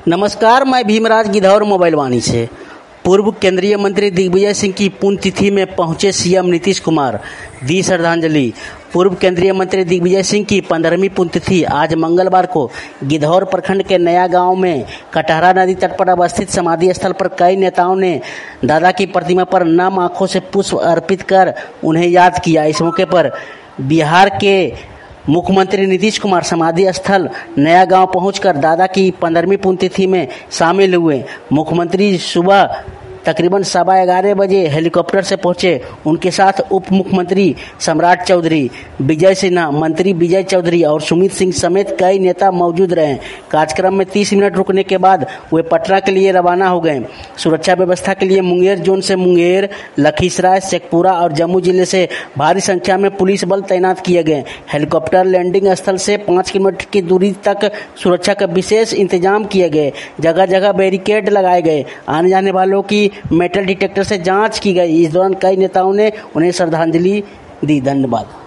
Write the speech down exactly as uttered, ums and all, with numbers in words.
नमस्कार, मैं भीमराज गिद्धौर मोबाइल वाणी से। पूर्व केंद्रीय मंत्री दिग्विजय सिंह की पुण्यतिथि में पहुंचे सीएम नीतीश कुमार, दी श्रद्धांजलि। पूर्व केंद्रीय मंत्री दिग्विजय सिंह की पंद्रहवीं पुण्यतिथि आज मंगलवार को गिद्धौर प्रखंड के नया गांव में कटहरा नदी तट पर अवस्थित समाधि स्थल पर कई नेताओं ने दादा की प्रतिमा पर नम आंखों से पुष्प अर्पित कर उन्हें याद किया। इस मौके पर बिहार के मुख्यमंत्री नीतीश कुमार समाधि स्थल नया गांव पहुंचकर दादा की पंद्रहवीं पुण्यतिथि में शामिल हुए। मुख्यमंत्री सुबह तकरीबन सवा ग्यारह बजे हेलीकॉप्टर से पहुंचे। उनके साथ उप मुख्यमंत्री सम्राट चौधरी, विजय सिन्हा, मंत्री विजय चौधरी और सुमित सिंह समेत कई नेता मौजूद रहे। कार्यक्रम में तीस मिनट रुकने के बाद वे पटना के लिए रवाना हो गए। सुरक्षा व्यवस्था के लिए मुंगेर जोन से मुंगेर, लखीसराय, शेखपुरा और जम्मू जिले से भारी संख्या में पुलिस बल तैनात किए गए। हेलीकॉप्टर लैंडिंग स्थल से पाँच किलोमीटर की दूरी तक सुरक्षा का विशेष इंतजाम किए गए। जगह जगह बैरिकेड लगाए गए। आने जाने वालों की मेटल डिटेक्टर से जांच की गई। इस दौरान कई नेताओं ने उन्हें श्रद्धांजलि दी। धन्यवाद।